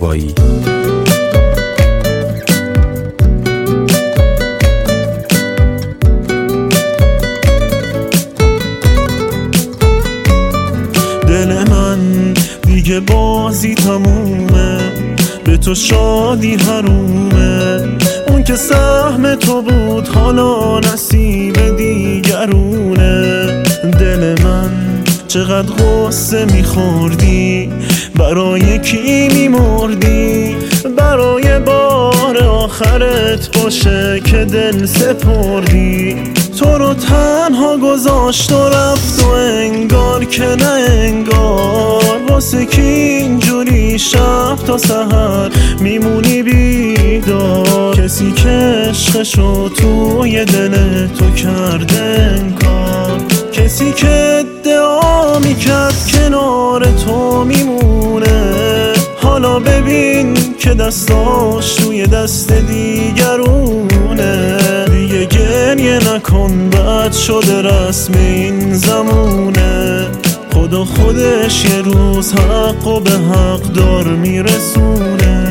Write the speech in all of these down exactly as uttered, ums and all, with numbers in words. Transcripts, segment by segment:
زیبایی. دل من دیگه بازی تمومه، به تو شادی حرومه. اون که سهم تو بود حالا نصیب دیگرونه. دل من چقدر غصه میخوردی، برای کی میمردی؟ برای بار آخرت باشه که دل سپردی. تو رو تنها گذاشت و رفت و انگار که نه انگار، واسه کی اینجوری شب تا سحر میمونی بیدار؟ کسی که عشقشو توی دل تو کرده انکار، کسی که ادعا میکرد کنار تو میمونه، حالا ببین که دستاش توی دست دیگرونه. دیگه گریه نکن، بد شده رسم این زمونه. خدا خودش یه روز حقو به حق دار میرسونه.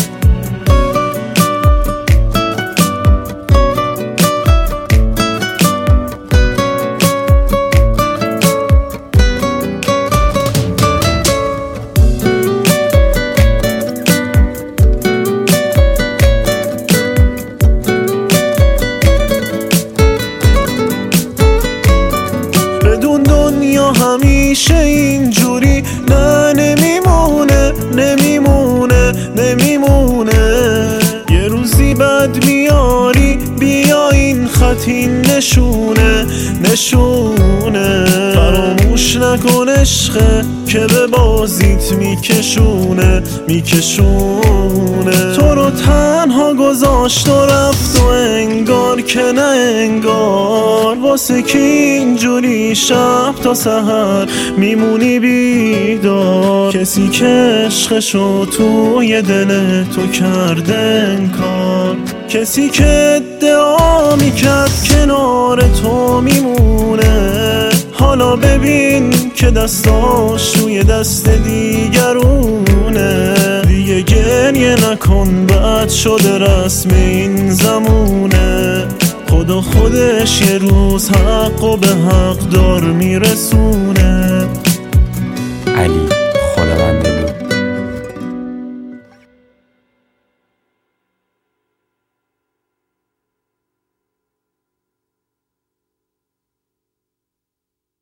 دنیا همیشه اینجوری نه نمیمونه، نمیمونه، نمیمونه. یه روزی بد میاری، بیا این خط این نشونه، نشونه. فراموش نکن عشقه که به بازیت میکشونه، میکشونه. تو رو تنها گذاشت و رفت و انگار که نه انگار، واسه کی اینجوری شب تا سحر میمونی بیدار؟ کسی که عشقشو توی دل تو کرده انکار، کسی که ادعا میکرد کنار تو میمونه، حالا ببین که دستاش توی دست دیگرونه. دیگه گریه نکن، بد شده رسم این زمونه. خدا خودش یه روز حقو به حق دار میرسونه. علی